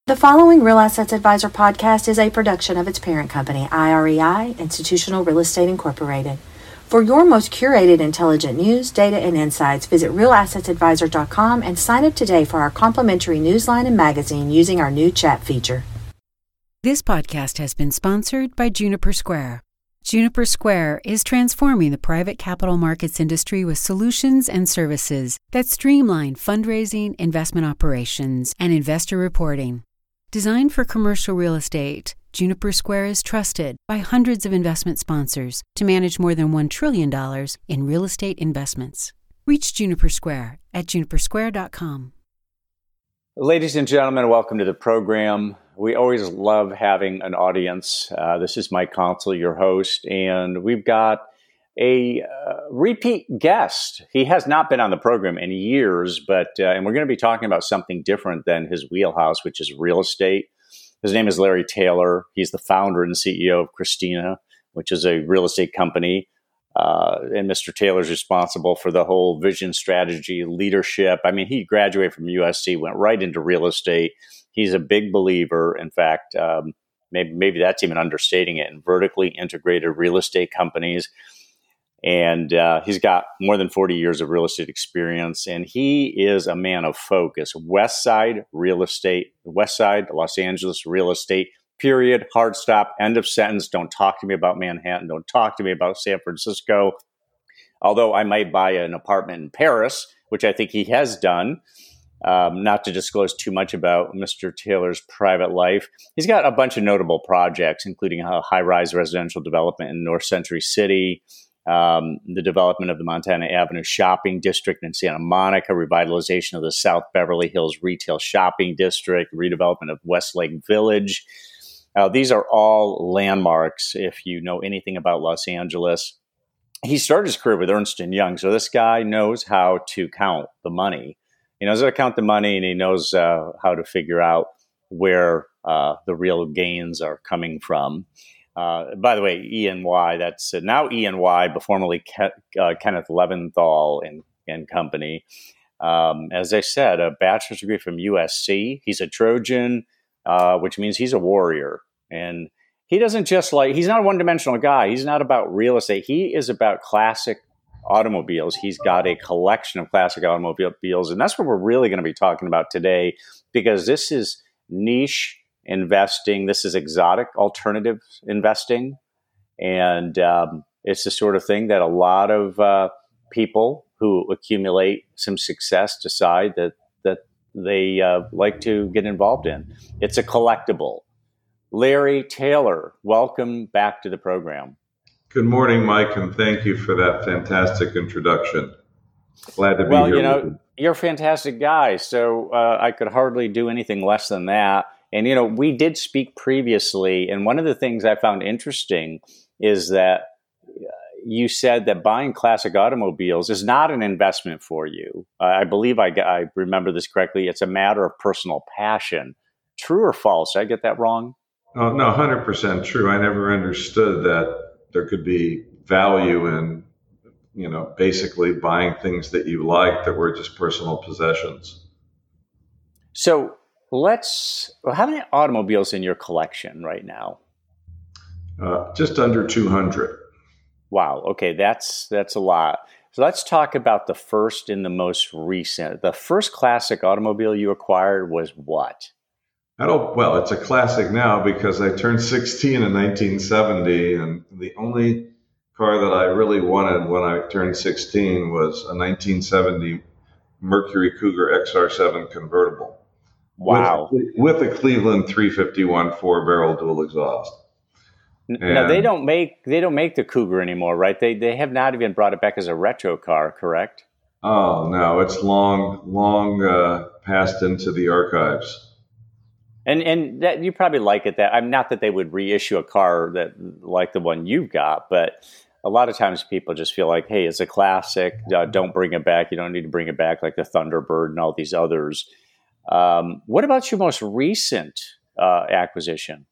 The following Real Assets Advisor podcast is a production of its parent company, IREI, Institutional Real Estate Incorporated. For your most curated intelligent news, data, and insights, visit RealAssetsAdvisor.com and sign up today for our complimentary newsline and magazine using our new chat feature. This podcast has been sponsored by Juniper Square. Juniper Square is transforming the private capital markets industry with solutions and services that streamline fundraising, investment operations, and investor reporting. Designed for commercial real estate, Juniper Square is trusted by hundreds of investment sponsors to manage more than $1 trillion in real estate investments. Reach Juniper Square at junipersquare.com. Ladies and gentlemen, welcome to the program. We always love having an audience. This is Mike Consul, your host, and we've got a repeat guest. He has not been on the program in years, and we're going to be talking about something different than his wheelhouse, which is real estate. His name is Larry Taylor. He's the founder and CEO of Christina, which is a real estate company. And Mr. Taylor is responsible for the whole vision, strategy, leadership. I mean, he graduated from USC, went right into real estate. He's a big believer. In fact, maybe that's even understating it, in vertically integrated real estate companies. And he's got more than 40 years of real estate experience, and he is a man of focus. West Side real estate, West Side, Los Angeles real estate, period, hard stop, end of sentence. Don't talk to me about Manhattan. Don't talk to me about San Francisco. Although I might buy an apartment in Paris, which I think he has done. Not to disclose too much about Mr. Taylor's private life. He's got a bunch of notable projects, including a high-rise residential development in North Century City, the development of the Montana Avenue Shopping District in Santa Monica, revitalization of the South Beverly Hills Retail Shopping District, redevelopment of Westlake Village. These are all landmarks if you know anything about Los Angeles. He started his career with Ernst & Young, so this guy knows how to count the money. He knows how to count the money, and he knows how to figure out where the real gains are coming from. By the way, E&Y, that's now E&Y, but formerly Kenneth Leventhal and Company. As I said, a bachelor's degree from USC. He's a Trojan, which means he's a warrior. And he doesn't he's not a one-dimensional guy. He's not about real estate. He is about classic automobiles. He's got a collection of classic automobiles. And that's what we're really going to be talking about today, because this is niche investing. This is exotic alternative investing. And it's the sort of thing that a lot of people who accumulate some success decide that they like to get involved in. It's a collectible. Larry Taylor, welcome back to the program. Good morning, Mike, and thank you for that fantastic introduction. Glad to be here. Well, you're a fantastic guy, so I could hardly do anything less than that. And, we did speak previously, and one of the things I found interesting is that you said that buying classic automobiles is not an investment for you. I believe I remember this correctly. It's a matter of personal passion. True or false? Did I get that wrong? Oh, no, 100% true. I never understood that there could be value in, basically buying things that you like that were just personal possessions. So how many automobiles in your collection right now? Just under 200. Wow. Okay. That's a lot. So let's talk about the first and the most recent. The first classic automobile you acquired was what? Well, it's a classic now because I turned 16 in 1970, and the only car that I really wanted when I turned 16 was a 1970 Mercury Cougar XR7 convertible. Wow. With a Cleveland 351 4-barrel dual exhaust. Now they don't make the Cougar anymore, right? They have not even brought it back as a retro car, correct? Oh no, it's long passed into the archives. And that you probably like it. That I'm not that they would reissue a car that like the one you've got, but a lot of times people just feel like, hey, it's a classic. Don't bring it back. You don't need to bring it back like the Thunderbird and all these others. What about your most recent acquisition?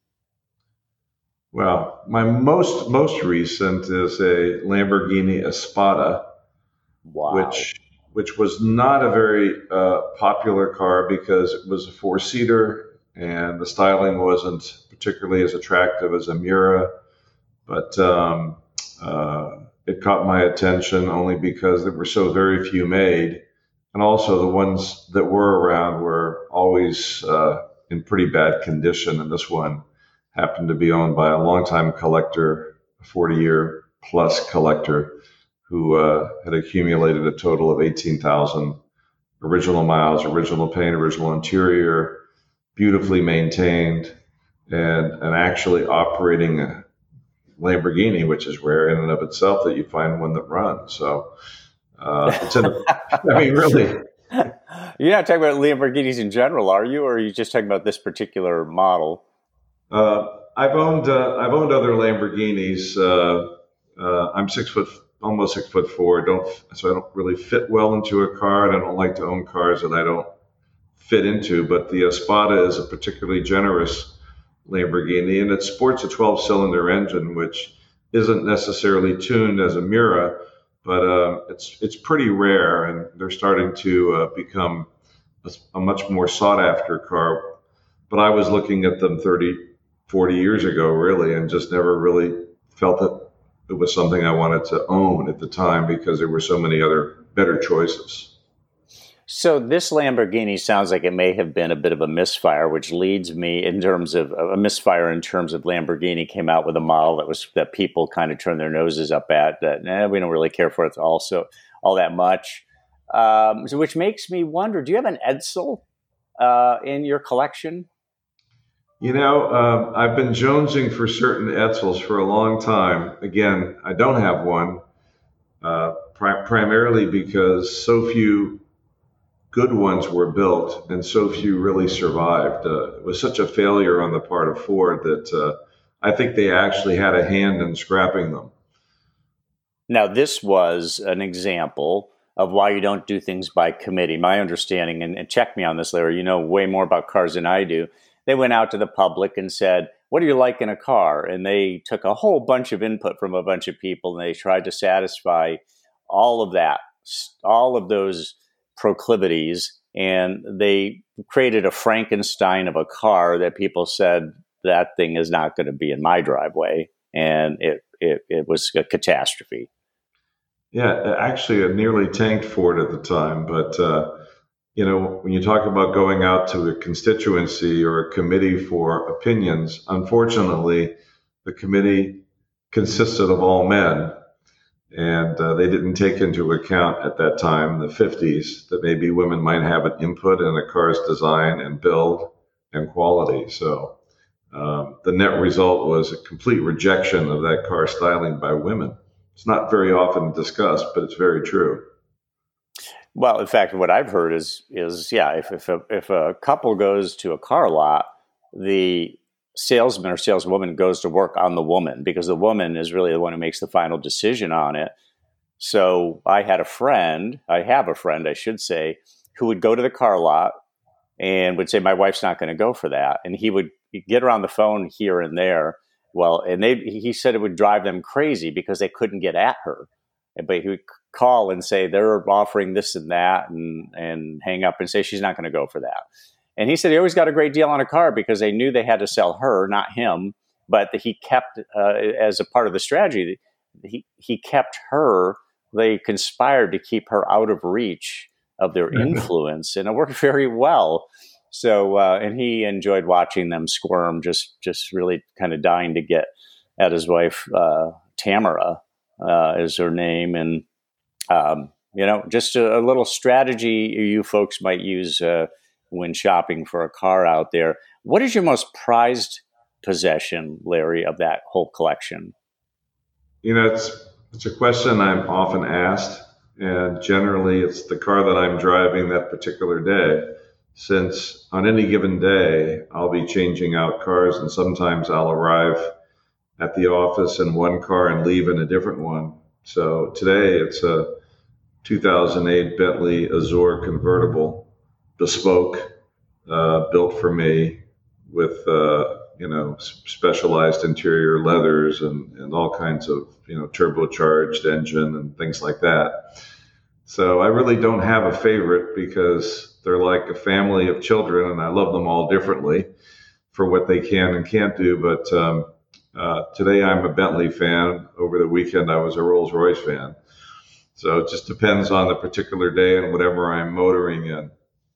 Well, my most recent is a Lamborghini Espada, wow. which was not a very popular car because it was a 4-seater and the styling wasn't particularly as attractive as a Miura, but it caught my attention only because there were so very few made, and also the ones that were around were always in pretty bad condition, and this one happened to be owned by a longtime collector, a 40-year plus collector, who had accumulated a total of 18,000 original miles, original paint, original interior, beautifully maintained, and actually operating a Lamborghini, which is rare in and of itself that you find one that runs. So really. You're not talking about Lamborghinis in general, are you? Or are you just talking about this particular model? I've owned other Lamborghinis. I'm almost 6'4". So I don't really fit well into a car, and I don't like to own cars that I don't fit into. But the Espada is a particularly generous Lamborghini, and it sports a 12-cylinder engine, which isn't necessarily tuned as a Miura, but it's pretty rare, and they're starting to become a much more sought-after car. But I was looking at them 30, 40 years ago, really, and just never really felt that it was something I wanted to own at the time because there were so many other better choices. So this Lamborghini sounds like it may have been a bit of a misfire, which leads me in terms of a misfire in terms of Lamborghini came out with a model that people kind of turned their noses up at, that we don't really care for it also all that much. So which makes me wonder, do you have an Edsel in your collection? I've been jonesing for certain Edsels for a long time. Again, I don't have one, primarily because so few good ones were built and so few really survived. It was such a failure on the part of Ford that I think they actually had a hand in scrapping them. Now, this was an example of why you don't do things by committee. My understanding, and check me on this, Larry, you know way more about cars than I do. They went out to the public and said, what do you like in a car? And they took a whole bunch of input from a bunch of people, and they tried to satisfy all of that, all of those proclivities, and they created a Frankenstein of a car that people said, that thing is not going to be in my driveway. And it was a catastrophe. Yeah, actually, it nearly tanked Ford at the time. But, when you talk about going out to a constituency or a committee for opinions, unfortunately, the committee consisted of all men. And they didn't take into account at that time, the 50s, that maybe women might have an input in a car's design and build and quality. So the net result was a complete rejection of that car styling by women. It's not very often discussed, but it's very true. Well, in fact, what I've heard is if a couple goes to a car lot, the salesman or saleswoman goes to work on the woman because the woman is really the one who makes the final decision on it. So I have a friend, I should say, who would go to the car lot and would say, my wife's not going to go for that. And he would get her on the phone here and there. Well, and he said it would drive them crazy because they couldn't get at her. But he would call and say, they're offering this and that, and hang up and say, she's not going to go for that. And he said he always got a great deal on a car because they knew they had to sell her, not him. But he kept, as a part of the strategy, he kept her. They conspired to keep her out of reach of their influence, and it worked very well. So, and he enjoyed watching them squirm, just really kind of dying to get at his wife. Tamara is her name, and just a little strategy you folks might use when shopping for a car out there. What is your most prized possession, Larry, of that whole collection? It's a question I'm often asked, and generally it's the car that I'm driving that particular day, since on any given day I'll be changing out cars, and sometimes I'll arrive at the office in one car and leave in a different one. So today it's a 2008 Bentley Azure convertible, bespoke, built for me with specialized interior leathers and all kinds of turbocharged engine and things like that. So I really don't have a favorite because they're like a family of children, and I love them all differently for what they can and can't do. But today I'm a Bentley fan. Over the weekend I was a Rolls-Royce fan. So it just depends on the particular day and whatever I'm motoring in.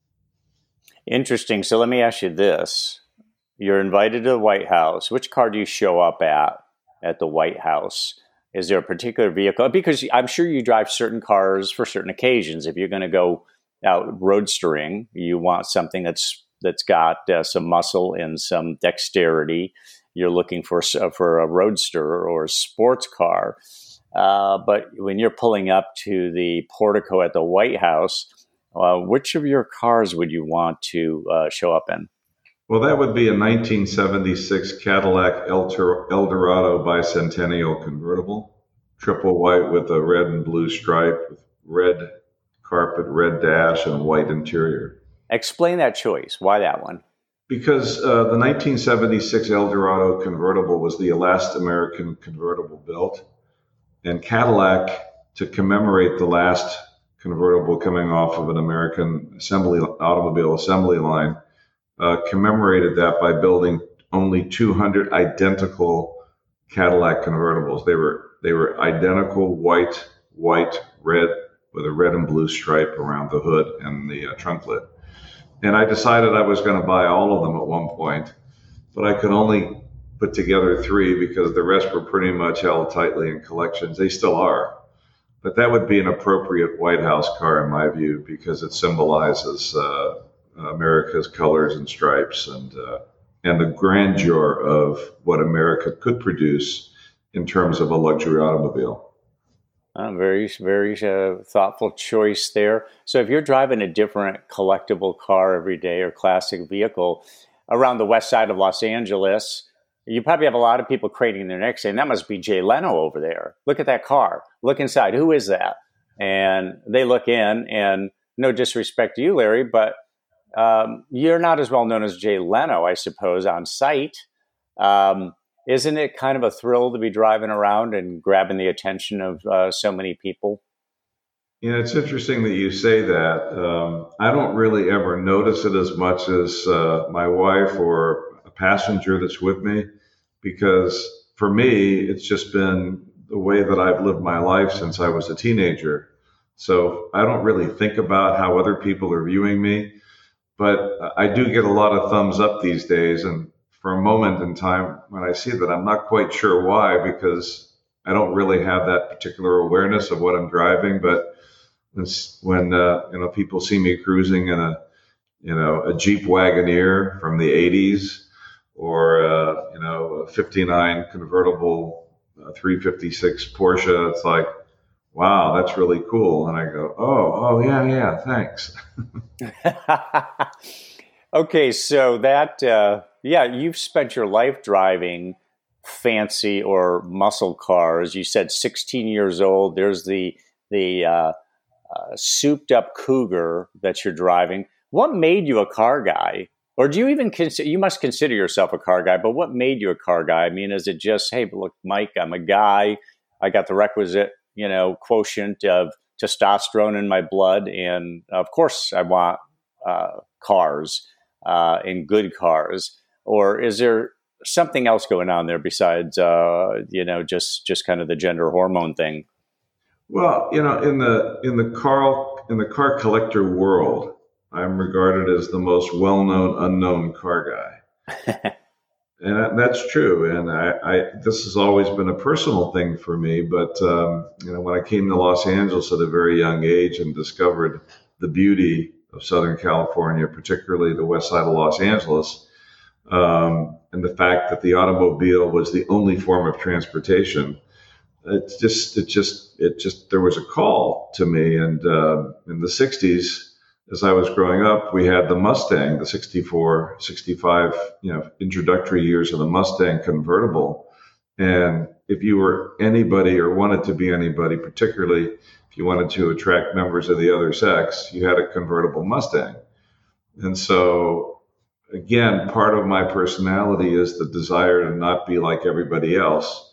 Interesting. So let me ask you this. You're invited to the White House. Which car do you show up at the White House? Is there a particular vehicle? Because I'm sure you drive certain cars for certain occasions. If you're going to go out roadstering, you want something that's got some muscle and some dexterity. You're looking for a roadster or a sports car. But when you're pulling up to the portico at the White House, which of your cars would you want to show up in? Well, that would be a 1976 Cadillac Eldorado Bicentennial convertible, triple white with a red and blue stripe, with red carpet, red dash, and white interior. Explain that choice. Why that one? Because the 1976 Eldorado convertible was the last American convertible built, and Cadillac, to commemorate the last convertible coming off of an American automobile assembly line, commemorated that by building only 200 identical Cadillac convertibles. They were identical white, red, with a red and blue stripe around the hood and the trunk lid. And I decided I was going to buy all of them at one point, but I could only put together 3 because the rest were pretty much held tightly in collections. They still are. But that would be an appropriate White House car in my view because it symbolizes America's colors and stripes and the grandeur of what America could produce in terms of a luxury automobile. Very, very thoughtful choice there. So if you're driving a different collectible car every day or classic vehicle around the west side of Los Angeles, you probably have a lot of people craning their necks saying, that must be Jay Leno over there. Look at that car. Look inside. Who is that? And they look in, and no disrespect to you, Larry, but you're not as well known as Jay Leno, I suppose, on site. Isn't it kind of a thrill to be driving around and grabbing the attention of so many people? You know, it's interesting that you say that. I don't really ever notice it as much as my wife or a passenger that's with me, because for me, it's just been the way that I've lived my life since I was a teenager. So I don't really think about how other people are viewing me, but I do get a lot of thumbs up these days. And for a moment in time when I see that, I'm not quite sure why, because I don't really have that particular awareness of what I'm driving. But when people see me cruising in a Jeep Wagoneer from the 80s, or a 59 convertible 356 Porsche, it's like, wow, that's really cool. And I go, oh yeah, thanks. Okay, so that you've spent your life driving fancy or muscle cars. You said 16 years old. There's the souped up Cougar that you're driving. What made you a car guy? Or do you even consider, you must consider yourself a car guy, but what made you a car guy? I mean, is it just, hey, look, Mike, I'm a guy. I got the requisite, quotient of testosterone in my blood. And of course I want cars and good cars. Or is there something else going on there besides, just kind of the gender hormone thing? Well, in the car collector world, I'm regarded as the most well-known unknown car guy. And that's true. And this has always been a personal thing for me. But, when I came to Los Angeles at a very young age and discovered the beauty of Southern California, particularly the west side of Los Angeles, and the fact that the automobile was the only form of transportation, it just there was a call to me. And in the 60s, as I was growing up, we had the Mustang, the 64, 65, introductory years of the Mustang convertible. And if you were anybody or wanted to be anybody, particularly if you wanted to attract members of the other sex, you had a convertible Mustang. And so, again, part of my personality is the desire to not be like everybody else.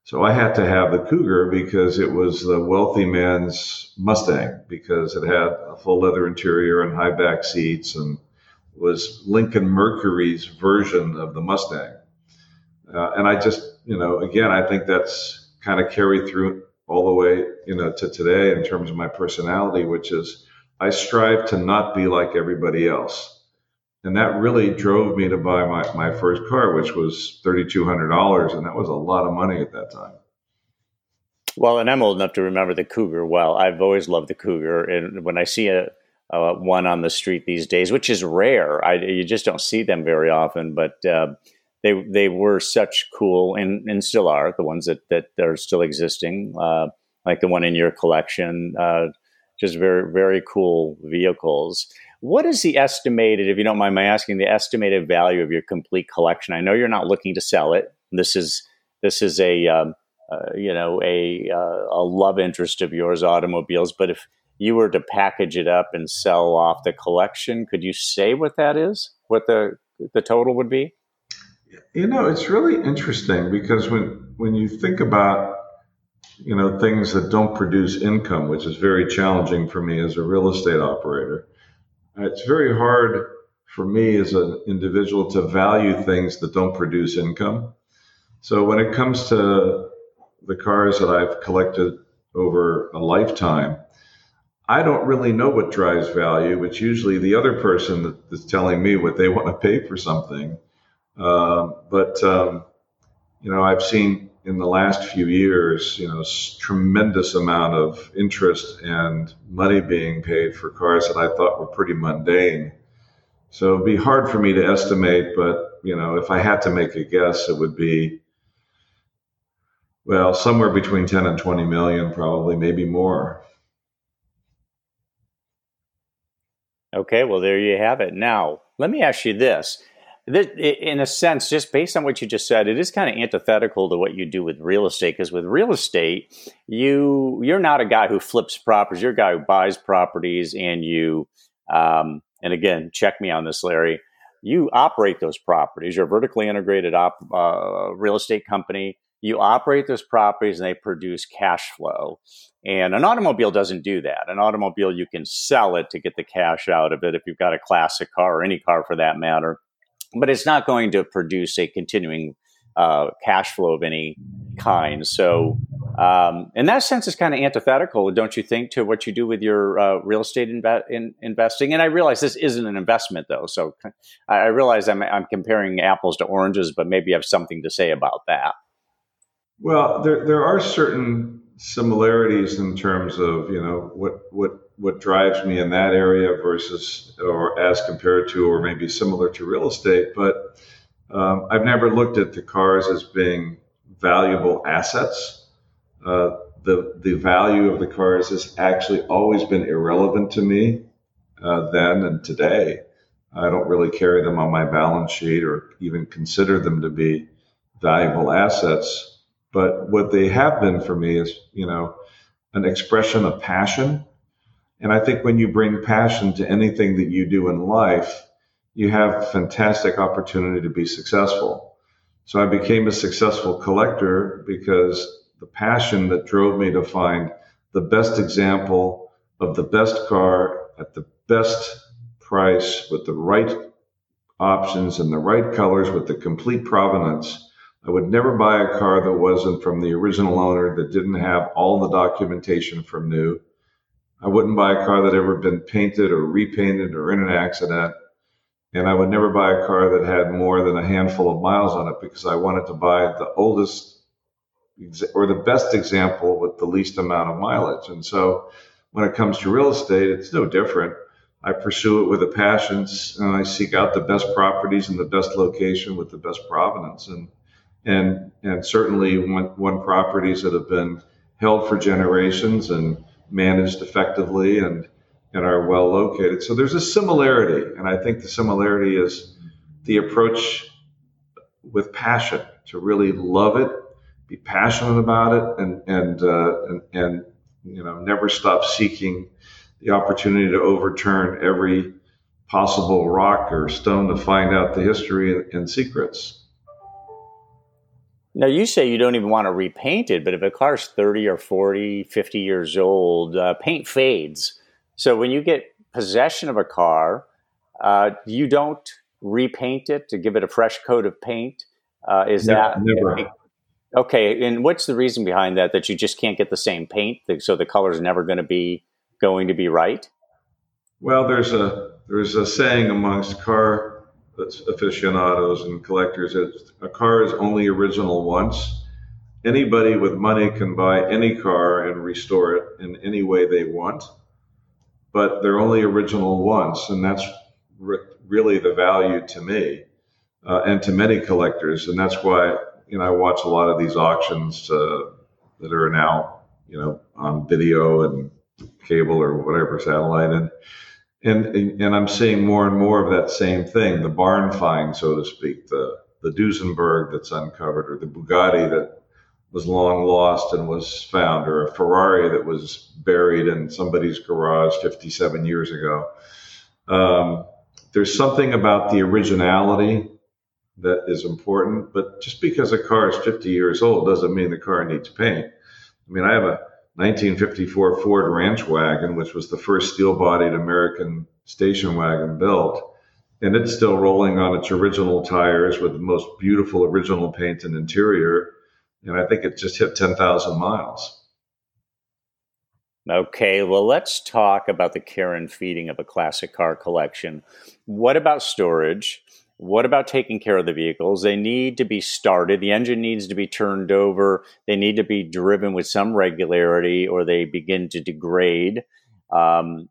So I had to have the Cougar because it was the wealthy man's Mustang, because it had a full leather interior and high back seats and was Lincoln Mercury's version of the Mustang. And I just, again, I think that's kind of carried through all the way, to today in terms of my personality, which is I strive to not be like everybody else. And that really drove me to buy my first car, which was $3,200. And that was a lot of money at that time. Well, and I'm old enough to remember the Cougar well. I've always loved the Cougar. And when I see one on the street these days, which is rare, you just don't see them very often, but they were such cool and still are, the ones that are still existing, like the one in your collection, just very, very cool vehicles. What is the estimated, if you don't mind my asking, the estimated value of your complete collection? I know you're not looking to sell it. This is a love interest of yours, automobiles. But if you were to package it up and sell off the collection, could you say what that is? What the total would be? It's really interesting because when you think about things that don't produce income, which is very challenging for me as a real estate operator. It's very hard for me as an individual to value things that don't produce income. So when it comes to the cars that I've collected over a lifetime, I don't really know what drives value. It's usually the other person that is telling me what they want to pay for something. I've seen in the last few years, tremendous amount of interest and money being paid for cars that I thought were pretty mundane. So it'd be hard for me to estimate, but, if I had to make a guess, it would be, well, somewhere between 10 and 20 million, probably, maybe more. Okay, well, there you have it. Now, let me ask you this. In a sense, just based on what you just said, it is kind of antithetical to what you do with real estate. Because with real estate, you're not a guy who flips properties. You're a guy who buys properties, and you, and again, check me on this, Larry. You operate those properties. You're a vertically integrated real estate company. You operate those properties, and they produce cash flow. And an automobile doesn't do that. An automobile, you can sell it to get the cash out of it if you've got a classic car or any car for that matter. But it's not going to produce a continuing cash flow of any kind. So in that sense, it's kind of antithetical, don't you think, to what you do with your real estate investing? And I realize this isn't an investment, though. So I realize I'm comparing apples to oranges, but maybe you have something to say about that. Well, there are certain similarities in terms of, what drives me in that area versus or as compared to or maybe similar to real estate. But I've never looked at the cars as being valuable assets. The value of the cars has actually always been irrelevant to me then and today. I don't really carry them on my balance sheet or even consider them to be valuable assets. But what they have been for me is, an expression of passion. And I think when you bring passion to anything that you do in life, you have fantastic opportunity to be successful. So I became a successful collector because the passion that drove me to find the best example of the best car at the best price with the right options and the right colors with the complete provenance. I would never buy a car that wasn't from the original owner, that didn't have all the documentation from new. I wouldn't buy a car that ever been painted or repainted or in an accident. And I would never buy a car that had more than a handful of miles on it because I wanted to buy the oldest or the best example with the least amount of mileage. And so when it comes to real estate, it's no different. I pursue it with a passion, and I seek out the best properties in the best location with the best provenance. And certainly one properties that have been held for generations and managed effectively and are well located. So there's a similarity, and I think the similarity is the approach with passion, to really love it, be passionate about it, and never stop seeking the opportunity to overturn every possible rock or stone to find out the history and secrets. Now, you say you don't even want to repaint it, but if a car's 30 or 40, 50 years old, paint fades. So when you get possession of a car, you don't repaint it to give it a fresh coat of paint? Never. Okay, and what's the reason behind that, that you just can't get the same paint, so the color's never going to be right? Well, there's a saying amongst car aficionados and collectors that a car is only original once. Anybody with money can buy any car and restore it in any way they want, but they're only original once, and that's really the value to me and to many collectors, and that's why I watch a lot of these auctions that are now on video and cable or whatever satellite, and I'm seeing more and more of that same thing, the barn find, so to speak, the Duesenberg that's uncovered, or the Bugatti that was long lost and was found, or a Ferrari that was buried in somebody's garage 57 years ago. There's something about the originality that is important, but just because a car is 50 years old doesn't mean the car needs paint. I mean, I have a 1954 Ford Ranch wagon, which was the first steel-bodied American station wagon built, and it's still rolling on its original tires with the most beautiful original paint and interior, and I think it just hit 10,000 miles. Okay, well, let's talk about the care and feeding of a classic car collection. What about storage? What about taking care of the vehicles? They need to be started. The engine needs to be turned over. They need to be driven with some regularity, or they begin to degrade. And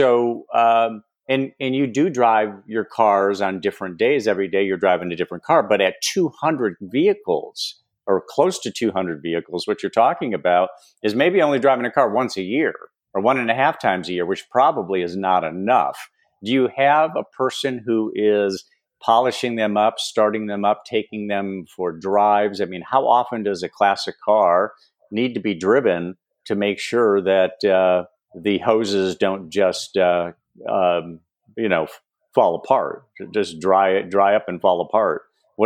you do drive your cars on different days. Every day you're driving a different car. But at 200 vehicles, or close to 200 vehicles, what you're talking about is maybe only driving a car once a year or 1.5 times a year, which probably is not enough. Do you have a person who is polishing them up, starting them up, taking them for drives? I mean, how often does a classic car need to be driven to make sure that the hoses don't just fall apart, just dry up and fall apart?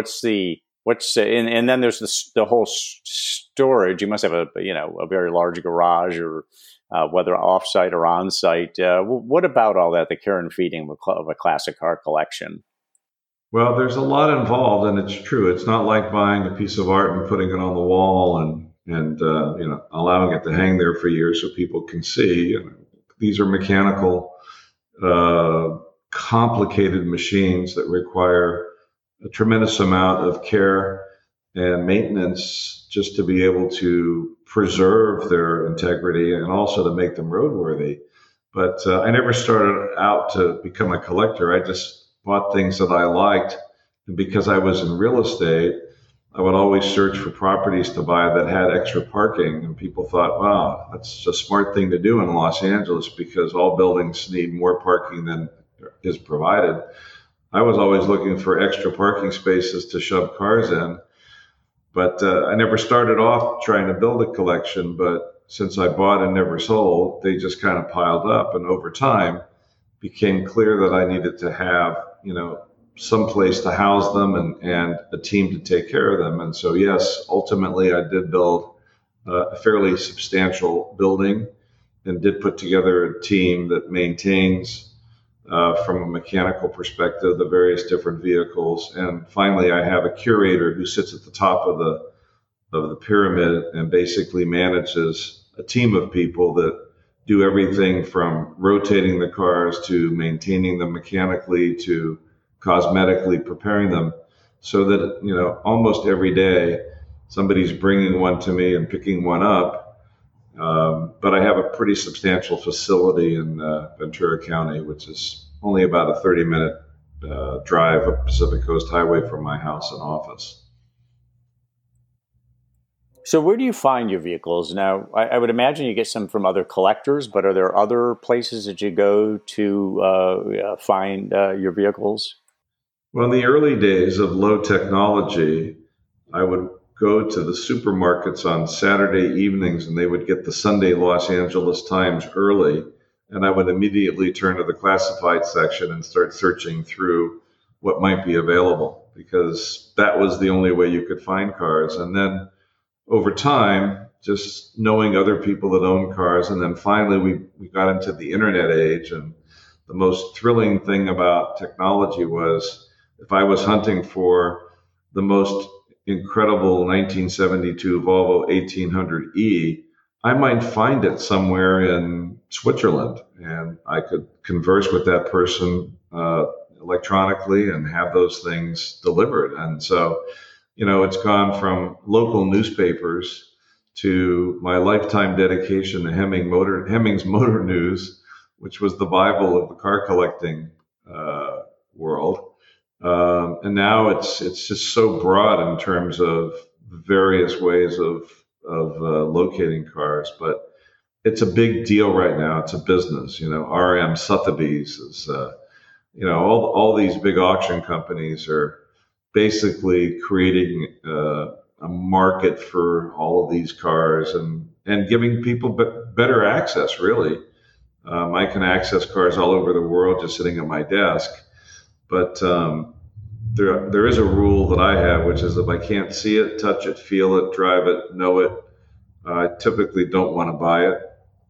And then there's the whole storage. You must have a very large garage, or whether offsite or onsite. What about all that, the care and feeding of a classic car collection? Well, there's a lot involved, and it's true. It's not like buying a piece of art and putting it on the wall and allowing it to hang there for years so people can see. These are mechanical, complicated machines that require a tremendous amount of care and maintenance just to be able to preserve their integrity and also to make them roadworthy. But I never started out to become a collector. I just bought things that I liked. And because I was in real estate, I would always search for properties to buy that had extra parking. And people thought, wow, that's a smart thing to do in Los Angeles because all buildings need more parking than is provided. I was always looking for extra parking spaces to shove cars in. But I never started off trying to build a collection. But since I bought and never sold, they just kind of piled up. And over time, became clear that I needed to have, some place to house them and a team to take care of them. And so, yes, ultimately I did build a fairly substantial building and did put together a team that maintains, from a mechanical perspective, the various different vehicles. And finally, I have a curator who sits at the top of the pyramid and basically manages a team of people that do everything from rotating the cars to maintaining them mechanically to cosmetically preparing them, so that almost every day somebody's bringing one to me and picking one up. But I have a pretty substantial facility in Ventura County, which is only about a 30-minute drive up Pacific Coast Highway from my house and office. So where do you find your vehicles? Now, I would imagine you get some from other collectors, but are there other places that you go to find your vehicles? Well, in the early days of low technology, I would go to the supermarkets on Saturday evenings, and they would get the Sunday Los Angeles Times early, and I would immediately turn to the classified section and start searching through what might be available. because that was the only way you could find cars. And then over time, just knowing other people that own cars, and then finally we got into the internet age. And the most thrilling thing about technology was if I was hunting for the most incredible 1972 Volvo 1800E, I might find it somewhere in Switzerland, and I could converse with that person electronically and have those things delivered. And so, it's gone from local newspapers to my lifetime dedication to Hemmings Motor News, which was the Bible of the car collecting world. And now it's just so broad in terms of various ways of locating cars, but it's a big deal right now. It's a business. RM Sotheby's is, all these big auction companies are basically creating a market for all of these cars and giving people better access, really. I can access cars all over the world just sitting at my desk. But there is a rule that I have, which is if I can't see it, touch it, feel it, drive it, know it, I typically don't want to buy it.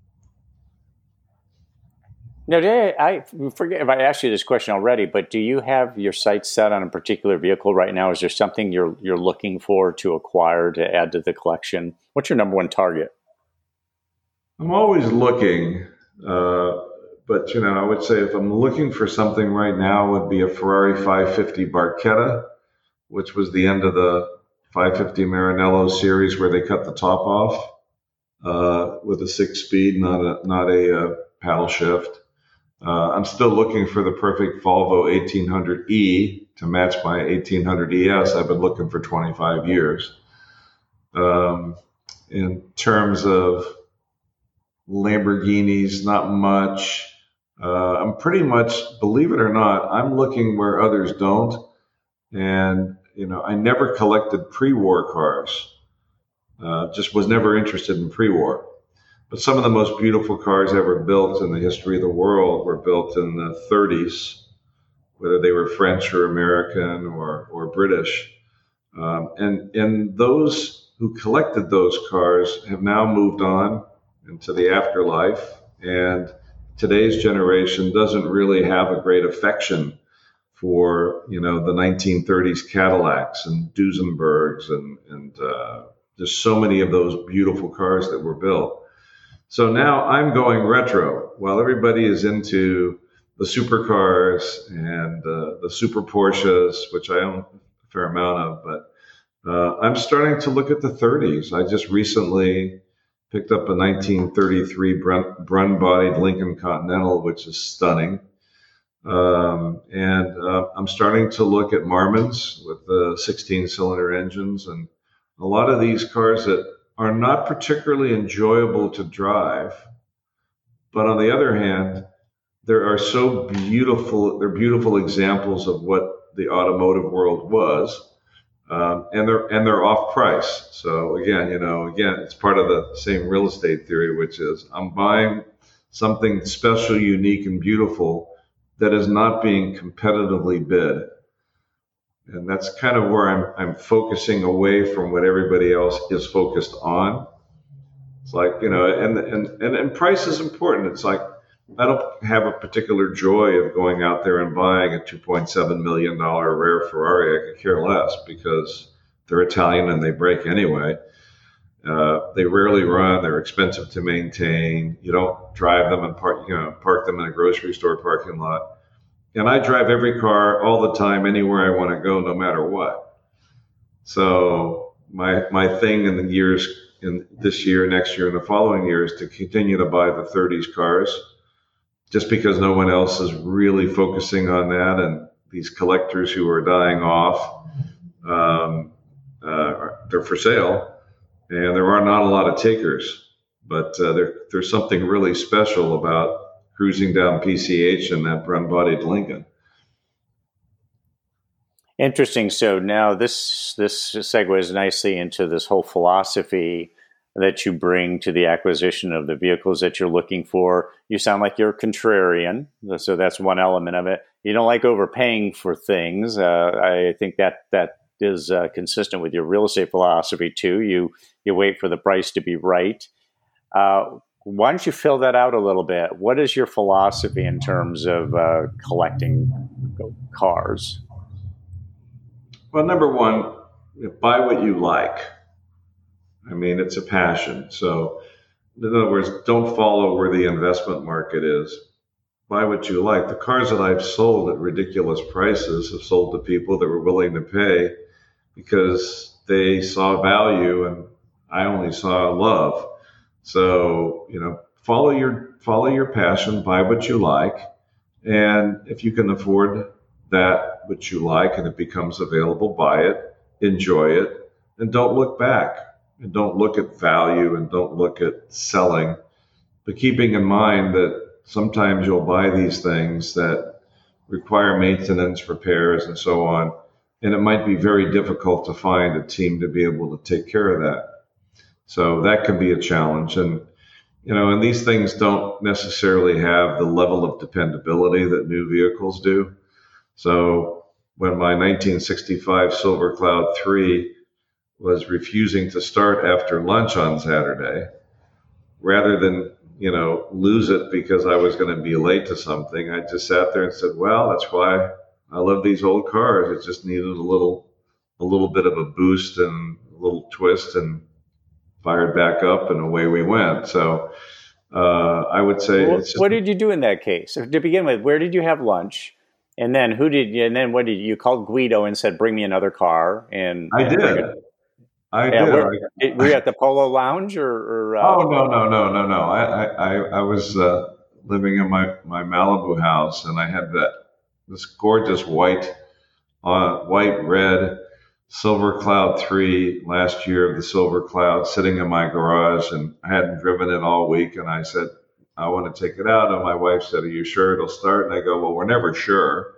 Now, I forget if I asked you this question already, but do you have your sights set on a particular vehicle right now? Is there something you're looking for to acquire to add to the collection? What's your number one target? I'm always looking, but I would say if I'm looking for something right now, it would be a Ferrari 550 Barchetta, which was the end of the 550 Maranello series where they cut the top off with a 6-speed, not a paddle shift. I'm still looking for the perfect Volvo 1800E to match my 1800 ES. I've been looking for 25 years. In terms of Lamborghinis, not much. I'm pretty much, believe it or not, I'm looking where others don't. And, I never collected pre-war cars. Just was never interested in pre-war. But some of the most beautiful cars ever built in the history of the world were built in the 30s, whether they were French or American or British. And those who collected those cars have now moved on into the afterlife. And today's generation doesn't really have a great affection for, the 1930s Cadillacs and Duesenbergs and there's so many of those beautiful cars that were built. So now I'm going retro. While everybody is into the supercars and the super Porsches, which I own a fair amount of, but I'm starting to look at the 30s. I just recently picked up a 1933 Brun-bodied Lincoln Continental, which is stunning. And I'm starting to look at Marmons with the 16-cylinder engines and a lot of these cars that are not particularly enjoyable to drive. But on the other hand, they're beautiful examples of what the automotive world was. And they're off price. So again, it's part of the same real estate theory, which is I'm buying something special, unique, and beautiful that is not being competitively bid. And that's kind of where I'm focusing away from what everybody else is focused on. It's like, and price is important. It's like, I don't have a particular joy of going out there and buying a $2.7 million rare Ferrari. I could care less because they're Italian and they break anyway. They rarely run. They're expensive to maintain. You don't drive them and park them in a grocery store parking lot. And I drive every car all the time, anywhere I want to go, no matter what. So my thing in this year, next year, and the following year is to continue to buy the 30s cars, just because no one else is really focusing on that. And these collectors who are dying off, they're for sale, and there are not a lot of takers. But there's something really special about cruising down PCH in that Brun-bodied Lincoln. Interesting. So now this segues nicely into this whole philosophy that you bring to the acquisition of the vehicles that you're looking for. You sound like you're a contrarian, so that's one element of it. you don't like overpaying for things. I think that is consistent with your real estate philosophy too. You wait for the price to be right. Why don't you fill that out a little bit? What is your philosophy in terms of collecting cars? Well, number one, buy what you like. I mean, it's a passion. So, in other words, don't follow where the investment market is. Buy what you like. The cars that I've sold at ridiculous prices have sold to people that were willing to pay because they saw value and I only saw love. So, follow your passion, buy what you like. And if you can afford that which you like and it becomes available, buy it, enjoy it, and don't look back. And don't look at value and don't look at selling. But keeping in mind that sometimes you'll buy these things that require maintenance, repairs, and so on. And it might be very difficult to find a team to be able to take care of that. So that can be a challenge. And, and these things don't necessarily have the level of dependability that new vehicles do. So when my 1965 Silver Cloud 3 was refusing to start after lunch on Saturday, rather than, lose it because I was going to be late to something, I just sat there and said, well, that's why I love these old cars. It just needed a little bit of a boost and a little twist and fired back up and away we went. So I would say what did you do in that case? So to begin with, where did you have lunch? And then what did you call Guido and said, bring me another car? And I did. I did. Were you at the Polo Lounge or Oh, no. I was living in my Malibu house, and I had this gorgeous white red Silver Cloud 3 last year of the Silver Cloud sitting in my garage, and I hadn't driven it all week, and I said, I want to take it out. And my wife said, are you sure it'll start? And I go, well, we're never sure.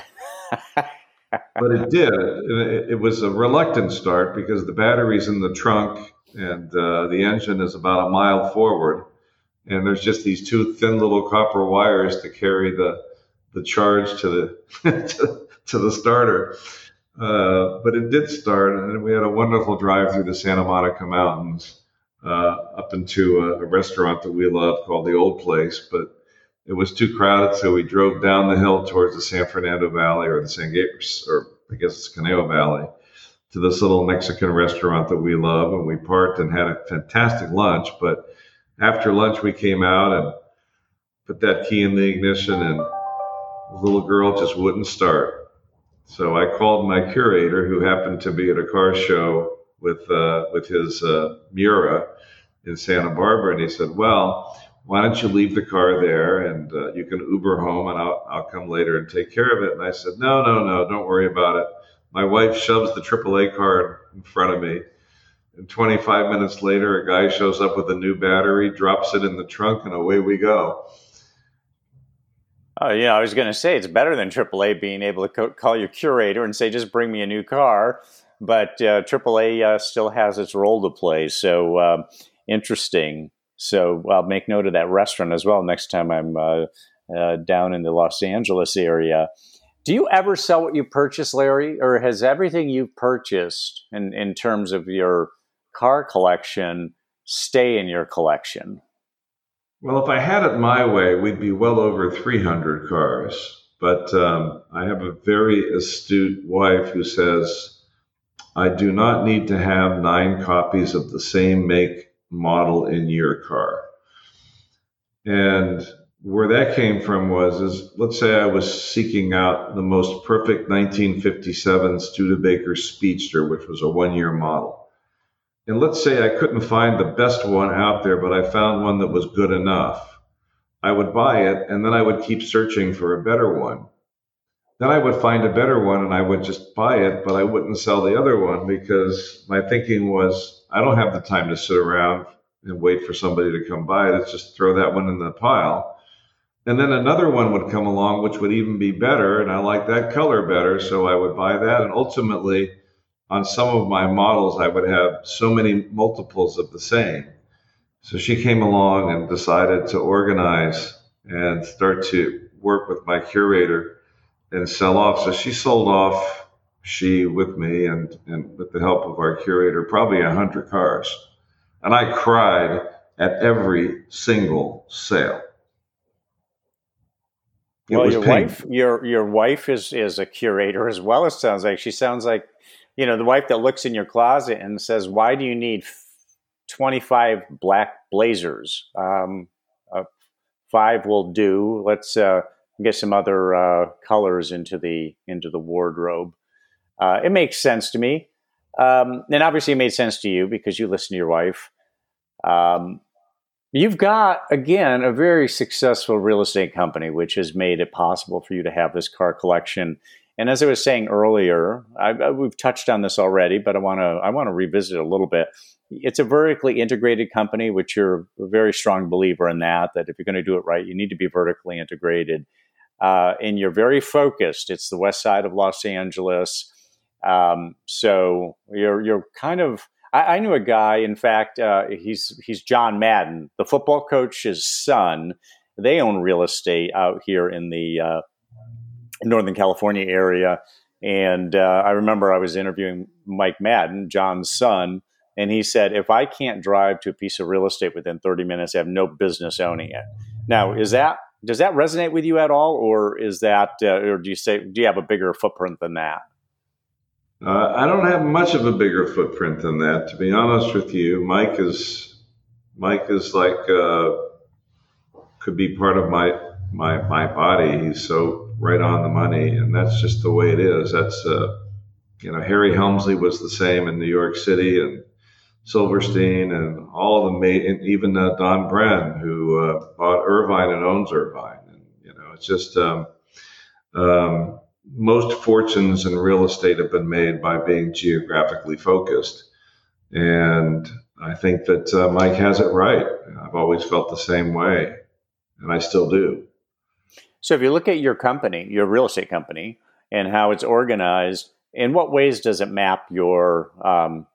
But it did. It was a reluctant start because the battery's in the trunk and the engine is about a mile forward. And there's just these two thin little copper wires to carry the charge to the to the starter. But it did start, and we had a wonderful drive through the Santa Monica Mountains up into a restaurant that we love called The Old Place. But it was too crowded, so we drove down the hill towards the San Fernando Valley or the San Gabriel, or I guess it's Conejo Valley, to this little Mexican restaurant that we love. And we parked and had a fantastic lunch. But after lunch, we came out and put that key in the ignition, and the little girl just wouldn't start. So I called my curator, who happened to be at a car show with his Miura in Santa Barbara, and he said, well, why don't you leave the car there and you can Uber home and I'll come later and take care of it. And I said, no, don't worry about it. My wife shoves the AAA card in front of me. And 25 minutes later, a guy shows up with a new battery, drops it in the trunk, and away we go. Oh, I was going to say it's better than AAA being able to call your curator and say, just bring me a new car. But AAA still has its role to play. So interesting. So I'll make note of that restaurant as well next time I'm down in the Los Angeles area. Do you ever sell what you purchase, Larry? Or has everything you've purchased in terms of your car collection stay in your collection? Well, if I had it my way, we'd be well over 300 cars. But I have a very astute wife who says, I do not need to have 9 copies of the same make model in your car. And where that came from is let's say I was seeking out the most perfect 1957 Studebaker Speedster, which was a 1-year model. And let's say I couldn't find the best one out there, but I found one that was good enough. I would buy it, and then I would keep searching for a better one. Then I would find a better one, and I would just buy it, but I wouldn't sell the other one because my thinking was, I don't have the time to sit around and wait for somebody to come by. Let's just throw that one in the pile. And then another one would come along, which would even be better, and I like that color better, so I would buy that. And ultimately, on some of my models, I would have so many multiples of the same. So she came along and decided to organize and start to work with my curator and sell off. So she sold off, with me and with the help of our curator, probably 100 cars. And I cried at every single sale. Well, your wife is a curator as well. It sounds like she sounds like, the wife that looks in your closet and says, "Why do you need 25 black blazers? 5 will do. Let's get some other colors into the wardrobe." It makes sense to me, and obviously it made sense to you because you listen to your wife. You've got, again, a very successful real estate company, which has made it possible for you to have this car collection. And as I was saying earlier, we've touched on this already, but I want to revisit it a little bit. It's a vertically integrated company, which you're a very strong believer in that if you're going to do it right, you need to be vertically integrated. And you're very focused. It's the west side of Los Angeles. So you're kind of... I knew a guy, in fact, he's John Madden, the football coach's son. They own real estate out here in the Northern California area. And I remember I was interviewing Mike Madden, John's son, and he said, if I can't drive to a piece of real estate within 30 minutes, I have no business owning it. Now, does that resonate with you at all? Or is that, or do you have a bigger footprint than that? I don't have much of a bigger footprint than that, to be honest with you. Mike is like could be part of my body. He's so right on the money, and that's just the way it is. That's Harry Helmsley was the same in New York City, and Silverstein, and all of them and even Don Bren, who bought Irvine and owns Irvine, and it's just. Most fortunes in real estate have been made by being geographically focused. And I think that Mike has it right. I've always felt the same way, and I still do. So if you look at your company, your real estate company, and how it's organized, in what ways does it map your and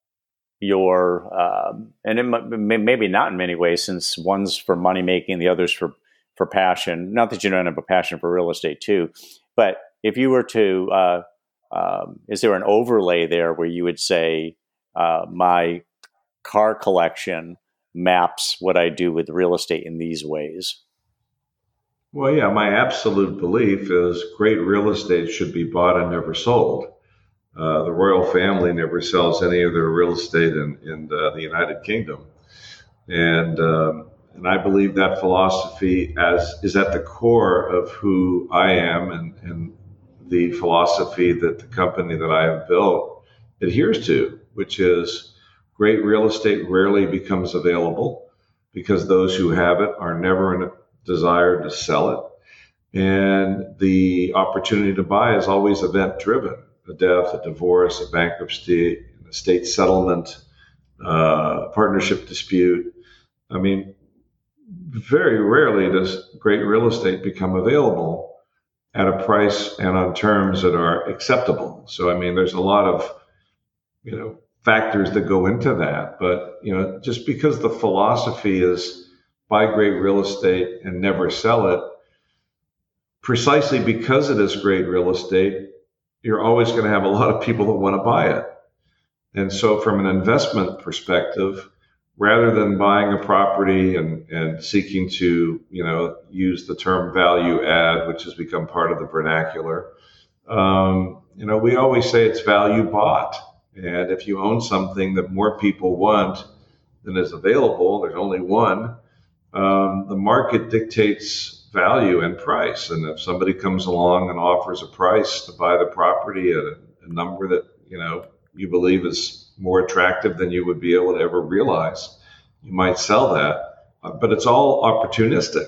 maybe not in many ways, since one's for money making, the other's for passion. Not that you don't have a passion for real estate too, but if you were to, is there an overlay there where you would say, my car collection maps what I do with real estate in these ways? Well, yeah, my absolute belief is great real estate should be bought and never sold. The royal family never sells any of their real estate in the United Kingdom. And I believe that philosophy is at the core of who I am and the philosophy that the company that I have built adheres to, which is great real estate rarely becomes available because those who have it are never in a desire to sell it. And the opportunity to buy is always event driven: a death, a divorce, a bankruptcy, an estate settlement, partnership dispute. I mean, very rarely does great real estate become available at a price and on terms that are acceptable. So, I mean, there's a lot of, factors that go into that. But, just because the philosophy is buy great real estate and never sell it, precisely because it is great real estate, you're always going to have a lot of people that want to buy it. And so from an investment perspective, rather than buying a property and seeking to, use the term value add, which has become part of the vernacular, we always say it's value bought. And if you own something that more people want than is available, there's only one, the market dictates value and price. And if somebody comes along and offers a price to buy the property at a number that, you believe is more attractive than you would be able to ever realize, you might sell that, but it's all opportunistic.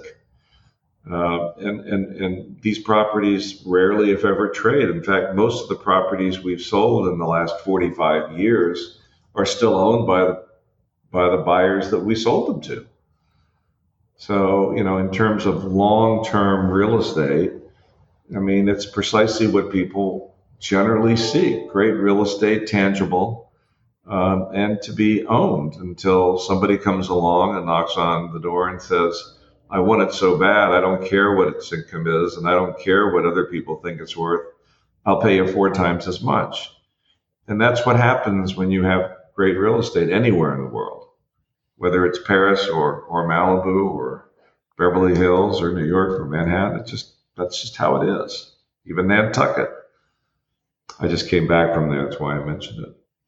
And these properties rarely, if ever, trade. In fact, most of the properties we've sold in the last 45 years are still owned by the buyers that we sold them to. So, in terms of long-term real estate, I mean, it's precisely what people generally seek: great real estate, tangible, and to be owned until somebody comes along and knocks on the door and says, I want it so bad. I don't care what its income is, and I don't care what other people think it's worth. I'll pay you 4 times as much. And that's what happens when you have great real estate anywhere in the world, whether it's Paris or Malibu or Beverly Hills or New York or Manhattan. That's just how it is. Even Nantucket. I just came back from there. That's why I mentioned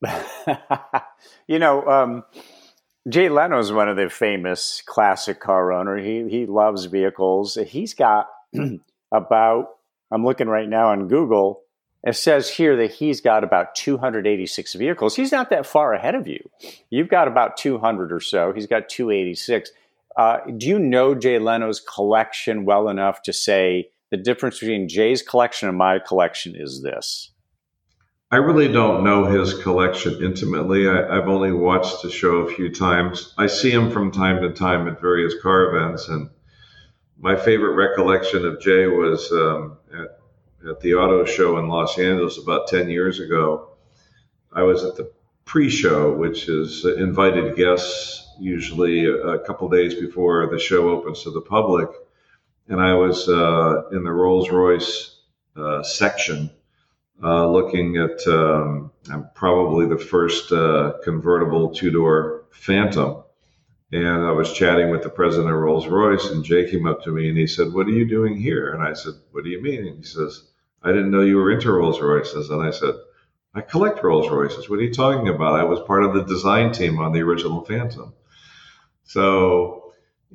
it. Jay Leno is one of the famous classic car owner. He loves vehicles. He's got about, I'm looking right now on Google, it says here that he's got about 286 vehicles. He's not that far ahead of you. You've got about 200 or so. He's got 286. Do you know Jay Leno's collection well enough to say the difference between Jay's collection and my collection is this? I really don't know his collection intimately. I've only watched the show a few times. I see him from time to time at various car events, and my favorite recollection of Jay was at the auto show in Los Angeles about 10 years ago. I was at the pre-show, which is invited guests usually a couple days before the show opens to the public. And I was in the Rolls-Royce section looking at probably the first convertible two-door Phantom. And I was chatting with the president of Rolls-Royce, and Jay came up to me and he said, "What are you doing here?" And I said, "What do you mean?" And he says, "I didn't know you were into Rolls-Royces." And I said, "I collect Rolls-Royces. What are you talking about? I was part of the design team on the original Phantom." So,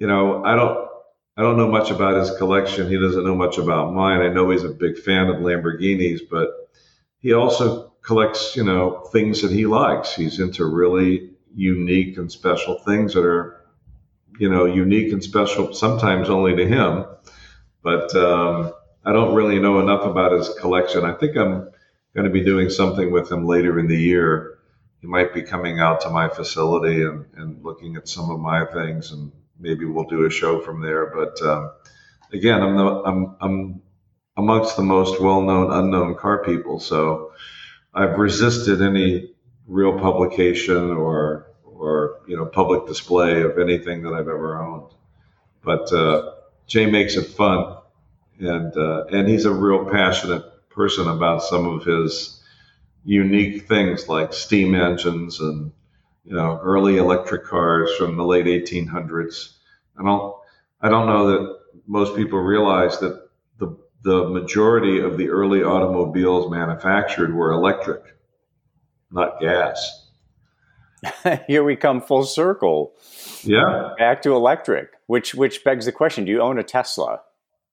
I don't know much about his collection. He doesn't know much about mine. I know he's a big fan of Lamborghinis, but he also collects, things that he likes. He's into really unique and special things that are, unique and special sometimes only to him. But I don't really know enough about his collection. I think I'm going to be doing something with him later in the year. He might be coming out to my facility and looking at some of my things, and maybe we'll do a show from there. But again, I'm amongst the most well-known unknown car people, so I've resisted any real publication or public display of anything that I've ever owned. But Jay makes it fun, and he's a real passionate person about some of his unique things like steam engines and early electric cars from the late 1800s. I don't know that most people realize that the majority of the early automobiles manufactured were electric, not gas. Here we come full circle. Yeah. Back to electric, which begs the question, do you own a Tesla?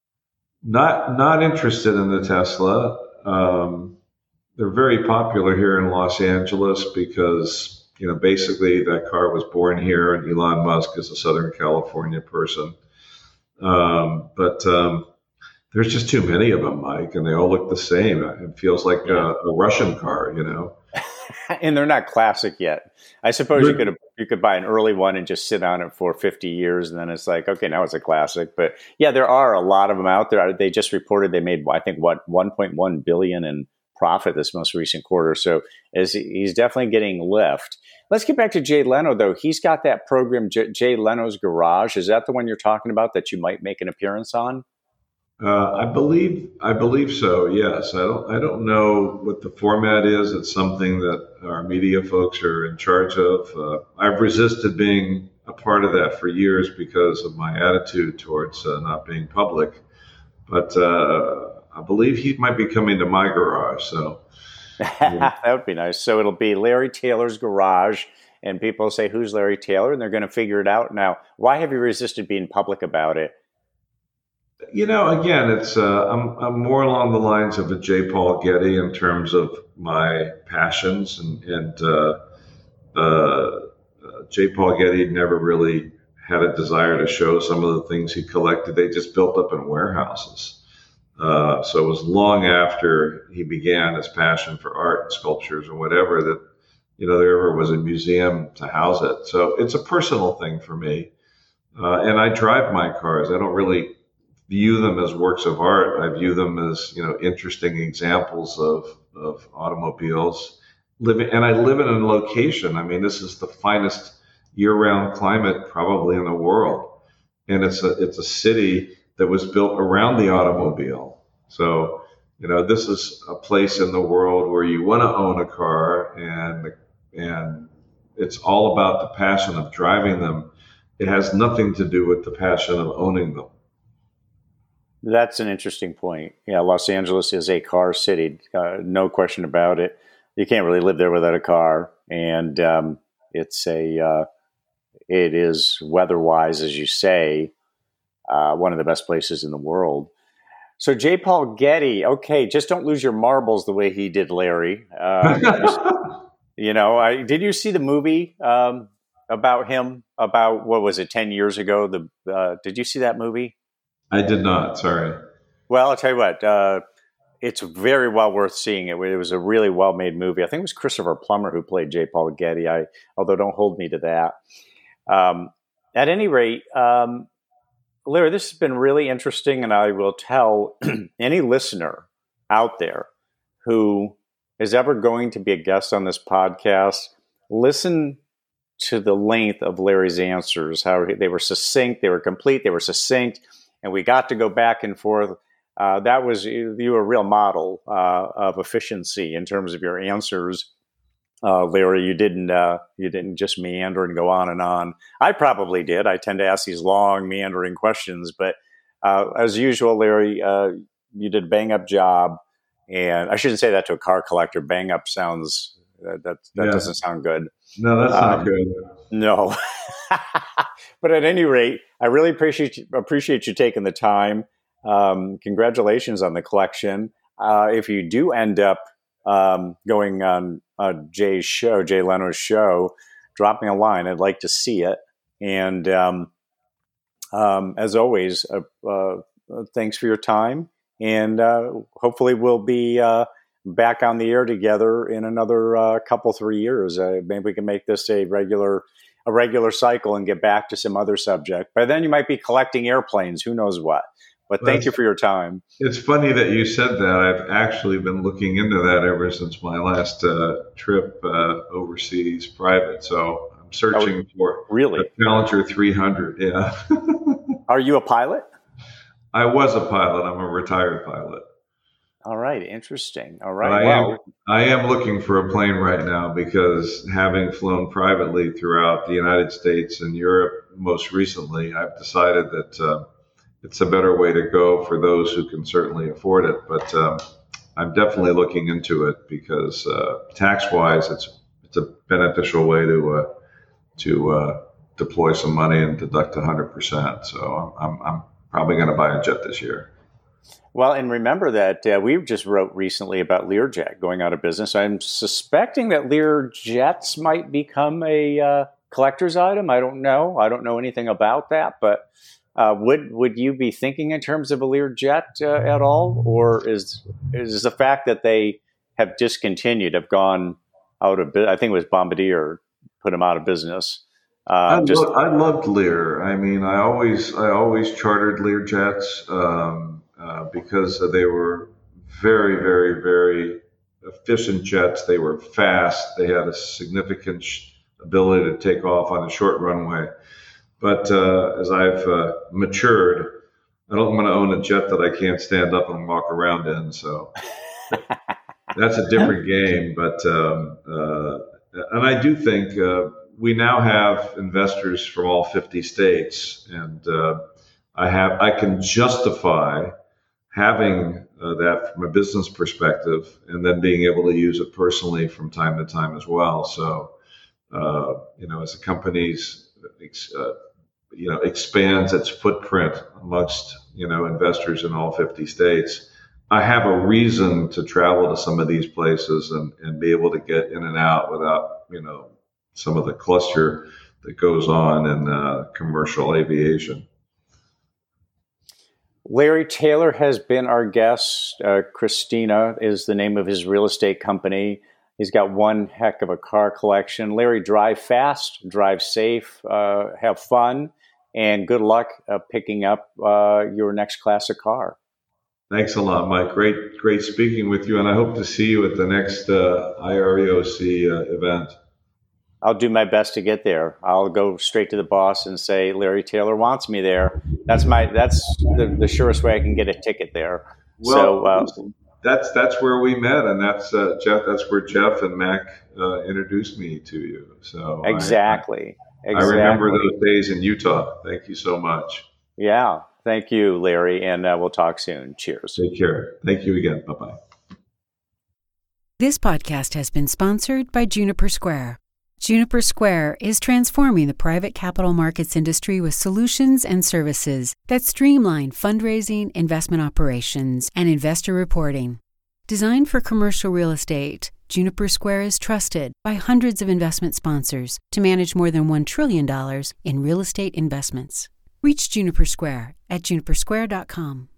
Not interested in the Tesla. They're very popular here in Los Angeles because, basically that car was born here, and Elon Musk is a Southern California person. But there's just too many of them, Mike, and they all look the same. It feels like a Russian car, And they're not classic yet. I suppose you could buy an early one and just sit on it for 50 years, and then it's like, okay, now it's a classic. But yeah, there are a lot of them out there. They just reported they made, I think, 1.1 billion in profit this most recent quarter. So he's definitely getting lift. Let's get back to Jay Leno, though. He's got that program, Jay Leno's Garage. Is that the one you're talking about that you might make an appearance on? I believe so. Yes. I don't know what the format is. It's something that our media folks are in charge of. I've resisted being a part of that for years because of my attitude towards not being public. But I believe he might be coming to my garage. So that would be nice. So it'll be Larry Taylor's Garage, and people say, "Who's Larry Taylor?" And they're going to figure it out. Now, why have you resisted being public about it? Again, it's I'm more along the lines of a J. Paul Getty in terms of my passions, and J. Paul Getty never really had a desire to show some of the things he collected. They just built up in warehouses. So it was long after he began his passion for art and sculptures or whatever that there ever was a museum to house it. So it's a personal thing for me, and I drive my cars. I don't really view them as works of art. I view them as, interesting examples of automobiles. And I live in a location. I mean, this is the finest year-round climate probably in the world. and it's a city that was built around the automobile. So, this is a place in the world where you want to own a car, and it's all about the passion of driving them. It has nothing to do with the passion of owning them. That's an interesting point. Yeah, Los Angeles is a car city, no question about it. You can't really live there without a car, and it is weather-wise, as you say, one of the best places in the world. So J. Paul Getty, okay, just don't lose your marbles the way he did Larry. Did you see the movie about him? About, what was it, 10 years ago? Did you see that movie? I did not. Sorry. Well, I'll tell you what. It's very well worth seeing it. It was a really well-made movie. I think it was Christopher Plummer who played J. Paul Getty. Although don't hold me to that. At any rate, Larry, this has been really interesting, and I will tell any listener out there who is ever going to be a guest on this podcast, listen to the length of Larry's answers, how they were succinct, they were complete, they were succinct, and we got to go back and forth. You were a real model of efficiency in terms of your answers. Larry, you didn't just meander and go on and on. I probably did. I tend to ask these long, meandering questions, but as usual, Larry, you did a bang-up job. And I shouldn't say that to a car collector. Bang-up sounds that doesn't sound good. No, that's not good. No, but at any rate, I really appreciate you taking the time. Congratulations on the collection. If you do end up going on Jay Leno's show, drop me a line. I'd like to see it. And as always, thanks for your time. And hopefully we'll be back on the air together in another 3 years. Maybe we can make this a regular cycle and get back to some other subject. By then you might be collecting airplanes. Who knows what? But thank you for your time. It's funny that you said that. I've actually been looking into that ever since my last trip overseas private. So I'm searching for a Challenger 300. Yeah. Are you a pilot? I was a pilot. I'm a retired pilot. All right. Interesting. All right. I am looking for a plane right now because having flown privately throughout the United States and Europe most recently, I've decided that it's a better way to go for those who can certainly afford it. But I'm definitely looking into it because tax-wise, it's a beneficial way to deploy some money and deduct 100%. So I'm probably going to buy a jet this year. Well, and remember that we just wrote recently about Learjet going out of business. I'm suspecting that Learjets might become a collector's item. I don't know. I don't know anything about that, but would you be thinking in terms of a Learjet at all, or is the fact that they have discontinued, have gone out of business? I think it was Bombardier put them out of business. I loved Lear. I mean, I always chartered Learjets because they were very, very, very efficient jets. They were fast. They had a significant ability to take off on a short runway. But as I've matured, I don't want to own a jet that I can't stand up and walk around in. So that's a different game. But and I do think we now have investors from all 50 states, and I can justify having that from a business perspective, and then being able to use it personally from time to time as well. So as the company's expands its footprint amongst investors in all 50 states, I have a reason to travel to some of these places and be able to get in and out without some of the cluster that goes on in commercial aviation. Larry Taylor has been our guest. Christina is the name of his real estate company. He's got one heck of a car collection. Larry, drive fast, drive safe, have fun, and good luck picking up your next classic car. Thanks a lot, Mike. Great speaking with you, and I hope to see you at the next IREOC event. I'll do my best to get there. I'll go straight to the boss and say, Larry Taylor wants me there. That's the surest way I can get a ticket there. Well, that's where we met, and that's Jeff. That's where Jeff and Mac introduced me to you. So exactly. I remember those days in Utah. Thank you so much. Yeah. Thank you, Larry, and we'll talk soon. Cheers. Take care. Thank you again. Bye-bye. This podcast has been sponsored by Juniper Square. Juniper Square is transforming the private capital markets industry with solutions and services that streamline fundraising, investment operations, and investor reporting. Designed for commercial real estate, Juniper Square is trusted by hundreds of investment sponsors to manage more than $1 trillion in real estate investments. Reach Juniper Square at junipersquare.com.